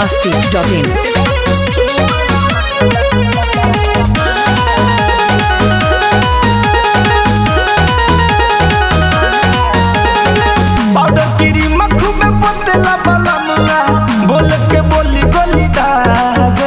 biharmasti.in बोल के बोली गोली दाग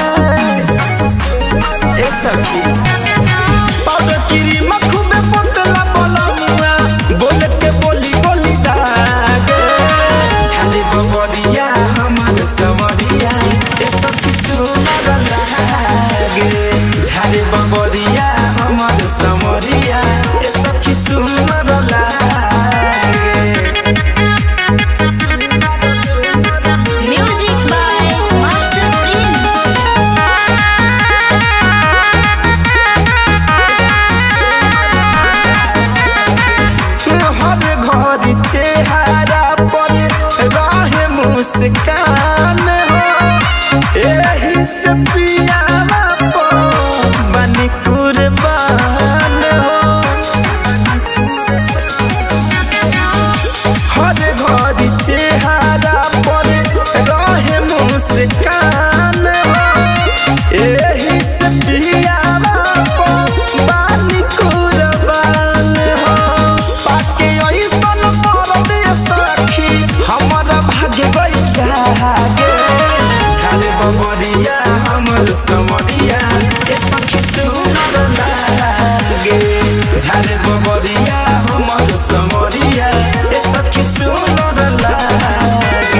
सखी पाउडर किरी मखू में पतला बलमुआ बोल के बोली गोली दाग झाले बबरिया हमर सवरिया ए सखी सुनर लागे झाले बबरिया हमर सवरिया ए सखी सुनर लागे चेहरा पर रहे मुस्कान हो एही से पियावा पर बनी कुर्बान हो हर घड़ी चेहरा पर रहे मुस्कान हो एही से पियावा पर बनी कुर्बान हो पाके हमारा भाग्य गई जागे झाले बबरिया हमर समरिया ए सखी सुनर लागे झाले बबरिया हमर समरिया ए सखी सुनर लागे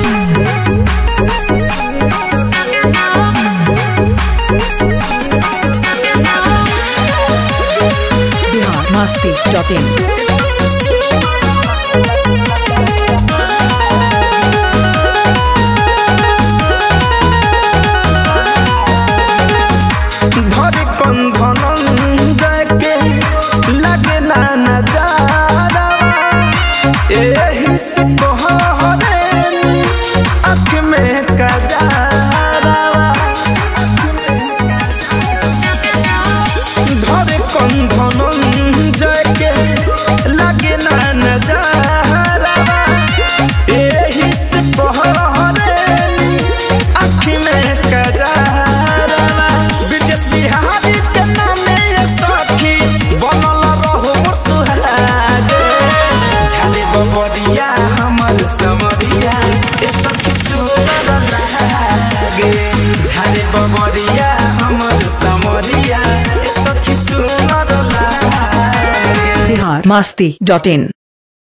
biharmasti.in धरे कंधन जाके लगे ना नजारा एही से कहरे आँख में कजारा धरे कंधन जाके लगे ना नजारा एही से कहरे आँख में कजारा बिहारी के नामे ये सखी बनल रहो सुहागे झाले बबरिया हमर समरिया ए सखी सुनर लागे झाले बबरिया हमर समरिया ए सखी सुनर लागे biharmasti.in